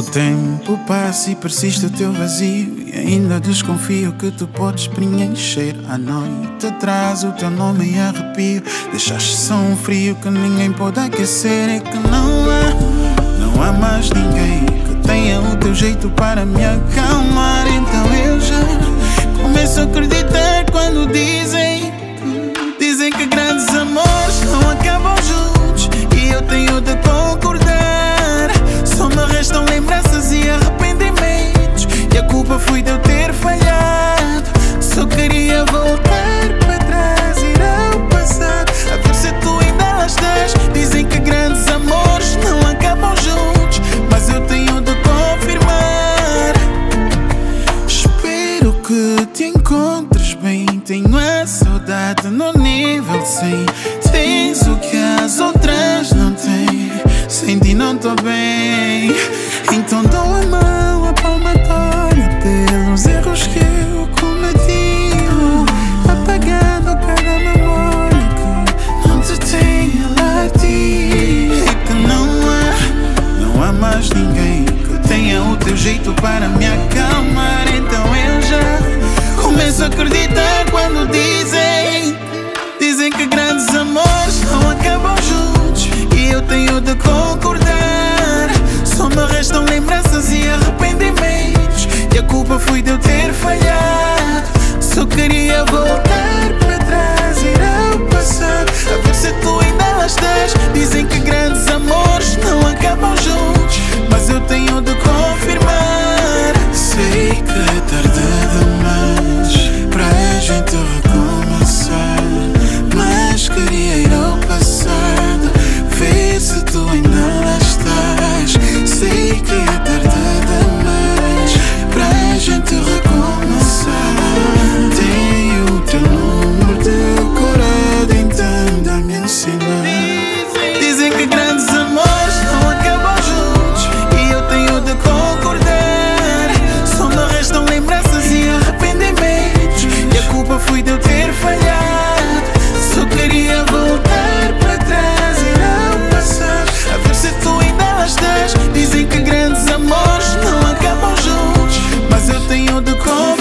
tempo passa e persiste o teu vazio, e ainda desconfio que tu podes preencher. À noite traz o teu nome e arrepio. Deixaste só um frio que ninguém pode aquecer. É que não há mais ninguém que tenha o teu jeito para me acalmar. Então eu já começo a acreditar quando dizem que grandes amores não acabam juntos, e eu tenho de concordar. Só me restam lembranças e arrependimentos, e a culpa foi de eu ter falhado. Só queria voltar para trás, ir ao passado, a ver se tu ainda lá estás. Dizem que grandes amores não acabam juntos, mas eu tenho de confirmar. Espero que te encontres bem. Tenho a saudade no nível 100. Tens o que as outras não têm. Sem ti não tô bem. Então dou a mão, a palmatória, pelos erros que eu cometi, apagando cada memória que não te tenha lá ti. É que não há mais ninguém que tenha o teu jeito para me acalmar. Então eu já começo a acreditar quando dizem que grandes amores não acabam juntos, e eu tenho de concordar. Só me restam lembranças e arrependimentos, e a culpa foi de eu ter falhado. Só queria voltar para trás, ir ao passado, a ver se tu ainda lá estás. Dizem que grandes amores não acabam juntos, mas eu tenho de confirmar. Sei que é tarde demais para a gente recomeçar, mas queria ir ao passado, ver se tu ainda lá estás. Sei que é tarde demais para a gente recomeçar. Tenho o teu número decorado, então dá-me ensinar. Dizem que grandes amores não acabam juntos, e eu tenho de concordar. Só me restam lembranças e arrependimentos, e a culpa foi de eu ter falhado. Só queria voltar para trás, ir ao passado, a ver se tu ainda lá estás. Dizem que grandes amores não acabam juntos, mas eu tenho de confirmar.